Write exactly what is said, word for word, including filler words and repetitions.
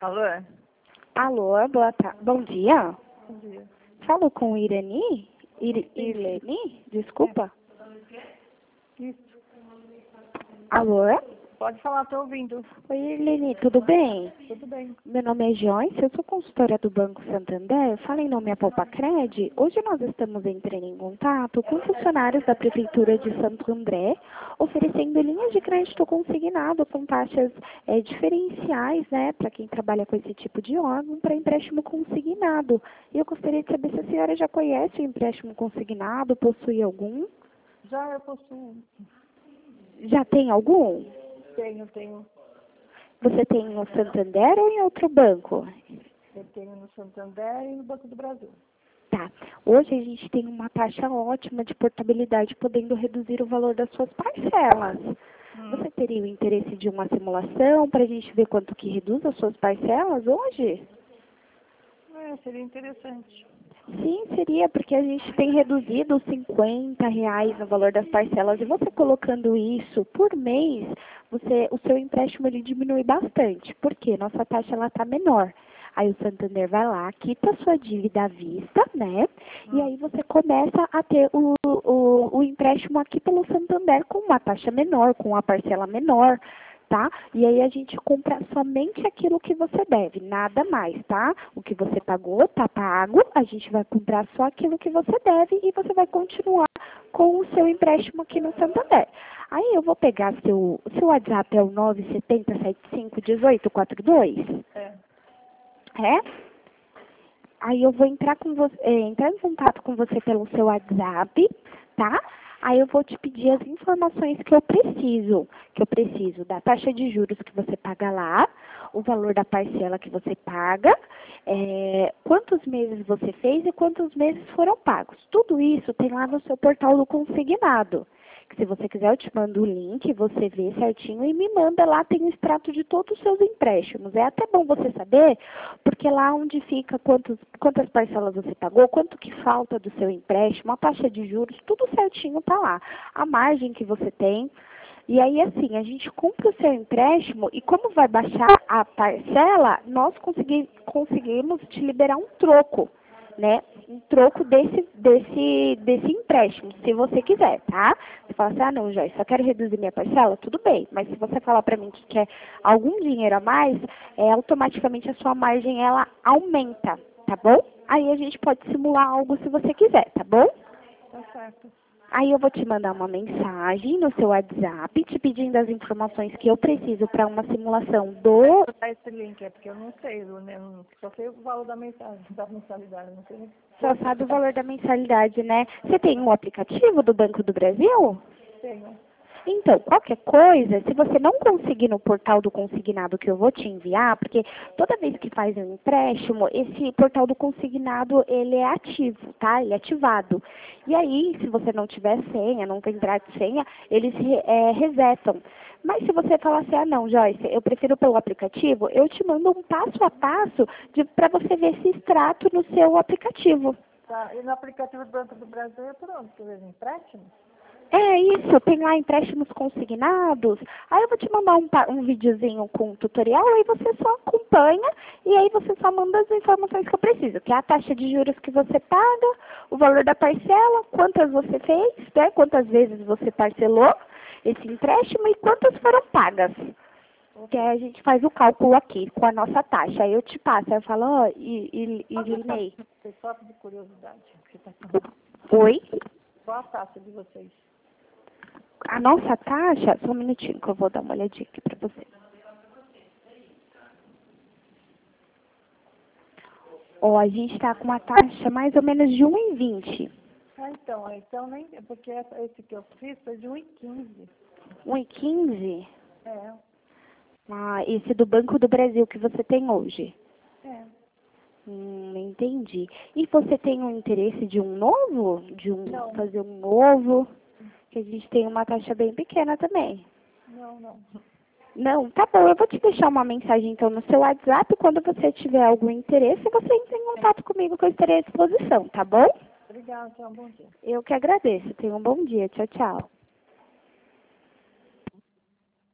Alô? Alô, boa tarde. Bom dia. Bom dia. Falo com Irani? Ir Irlene? Desculpa. Isso. Alô? Pode falar, tô ouvindo. Oi, Irlene, tudo bem? Tudo bem. Meu nome é Joyce, eu sou consultora do Banco Santander, falo em nome a Poupa-Cred. Hoje nós estamos entrando em contato com funcionários da Prefeitura de Santo André, oferecendo linhas de crédito consignado com taxas é, diferenciais, né, para quem trabalha com esse tipo de órgão, para empréstimo consignado. E eu gostaria de saber se a senhora já conhece o empréstimo consignado, possui algum? Já eu possuo. Já tem algum? Tenho, tenho. Você tem no Santander ou em outro banco? Eu tenho no Santander e no Banco do Brasil. Tá. Hoje a gente tem uma taxa ótima de portabilidade, podendo reduzir o valor das suas parcelas. Hum. Você teria o interesse de uma simulação para a gente ver quanto que reduz as suas parcelas hoje? É, seria interessante. Sim, seria, porque a gente tem reduzido cinquenta reais no valor das parcelas. E você colocando isso por mês, você, o seu empréstimo ele diminui bastante. Por quê? Nossa taxa está menor. Aí o Santander vai lá, quita a sua dívida à vista, né? E aí você começa a ter o, o, o empréstimo aqui pelo Santander com uma taxa menor, com uma parcela menor, tá? E aí a gente compra somente aquilo que você deve, nada mais, tá? O que você pagou, tá pago, a gente vai comprar só aquilo que você deve e você vai continuar com o seu empréstimo aqui no Santander. Aí eu vou pegar seu, seu WhatsApp é o nove sete zero sete cinco um oito quatro dois? É. É? Aí eu vou entrar com você, é, entrar em contato com você pelo seu WhatsApp, tá? Aí eu vou te pedir as informações que eu preciso, que eu preciso da taxa de juros que você paga lá, o valor da parcela que você paga, é, quantos meses você fez e quantos meses foram pagos. Tudo isso tem lá no seu portal do consignado. Se você quiser, eu te mando o link, você vê certinho e me manda lá, tem o extrato de todos os seus empréstimos. É até bom você saber, porque lá onde fica quantos, quantas parcelas você pagou, quanto que falta do seu empréstimo, a taxa de juros, tudo certinho tá lá. A margem que você tem. E aí, assim, a gente compra o seu empréstimo e como vai baixar a parcela, nós consegui, conseguimos te liberar um troco, né? Um troco desse, desse, desse empréstimo, se você quiser, tá? Você fala assim, ah, não, Joyce, só quero reduzir minha parcela, tudo bem. Mas se você falar pra mim que quer algum dinheiro a mais, é, automaticamente a sua margem, ela aumenta, tá bom? Aí a gente pode simular algo se você quiser, tá bom? Tá certo. Aí eu vou te mandar uma mensagem no seu WhatsApp, te pedindo as informações que eu preciso para uma simulação do... Vou dar esse link, é porque eu não sei, eu não, só sei o valor da mensagem, da mensalidade, não sei nem. Só sabe o valor da mensalidade, né? Você tem um aplicativo do Banco do Brasil? Tenho. Então, qualquer coisa, se você não conseguir no portal do consignado que eu vou te enviar, porque toda vez que faz um empréstimo, esse portal do consignado, ele é ativo, tá? Ele é ativado. E aí, se você não tiver senha, não lembrar de senha, eles é, resetam. Mas se você falar assim, ah não, Joyce, eu prefiro pelo aplicativo, eu te mando um passo a passo para você ver esse extrato no seu aplicativo. Tá. E no aplicativo do Banco do Brasil é por onde? Você vê empréstimo? É isso, tem lá empréstimos consignados. Aí eu vou te mandar um, pa- um videozinho com um tutorial, aí você só acompanha e aí você só manda as informações que eu preciso, que é a taxa de juros que você paga, o valor da parcela, quantas você fez, né, quantas vezes você parcelou esse empréstimo e quantas foram pagas. Que aí a gente faz o cálculo aqui com a nossa taxa. Aí eu te passo, aí eu falo, ó, e, e, e Qual a taxa Linei. de vocês? Só de curiosidade. Que tá falando. Oi? Qual a taxa de vocês? A nossa taxa, só um minutinho que eu vou dar uma olhadinha aqui pra você. Ó, a gente está com uma taxa mais ou menos de um e vinte. Ah, então, então nem. Porque essa- esse que eu fiz foi de um e quinze. um e quinze? É, Ah, esse do Banco do Brasil que você tem hoje. é. Hum, entendi. E você tem um interesse de um novo? De um Não. fazer um novo? Que a gente tem uma taxa bem pequena também. Não, não. Não, tá bom, eu vou te deixar uma mensagem então no seu WhatsApp. Quando você tiver algum interesse, você entra em contato comigo que eu estarei à disposição, tá bom? Obrigada, tenha um bom dia. Eu que agradeço. Tenha um bom dia. Tchau, tchau.